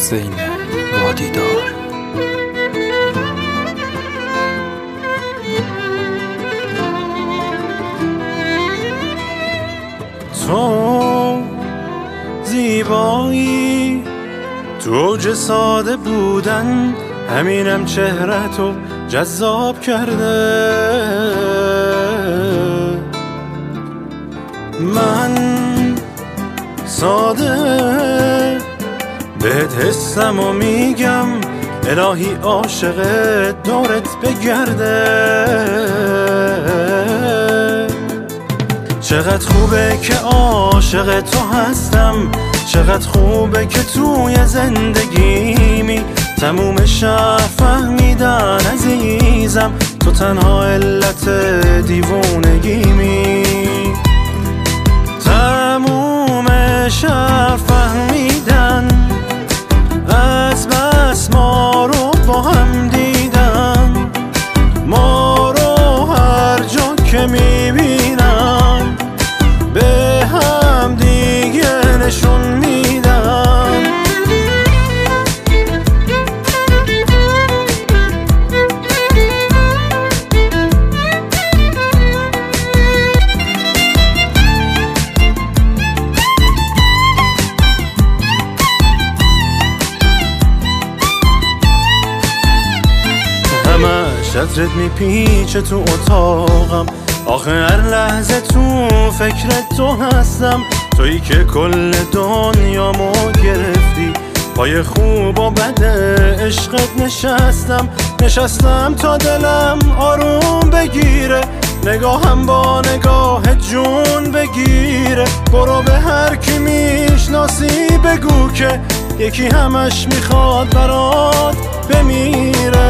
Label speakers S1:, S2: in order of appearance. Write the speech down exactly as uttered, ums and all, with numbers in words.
S1: حسین وادیدار.
S2: تو زیبایی، تو اوج ساده بودن، همینم چهره‌تو جذاب کرده. من ساده بهت حسم و میگم الهی عاشق دورت بگرده. چقدر خوبه که عاشق تو هستم، چقدر خوبه که توی زندگیمی تموم شهر فهمیدن عزیزم تو تنها علت دیوونگیمی. تموم شهر فهمیدن از بس ما رو با هم دیدن، ما رو هر جا که میبینن به هم دیگه نشون میدن. همش ازت میپیچه تو اتاقم، آخه هر لحظه تو فکر تو هستم. تویی که کل دنیامو گرفتی، پای خوب و بد عشقت نشستم. نشستم تا دلم آروم بگیره، نگاهم با نگاه جون بگیره. برو به هر کی میشناسی بگو که یکی همش میخواد برات بمیره.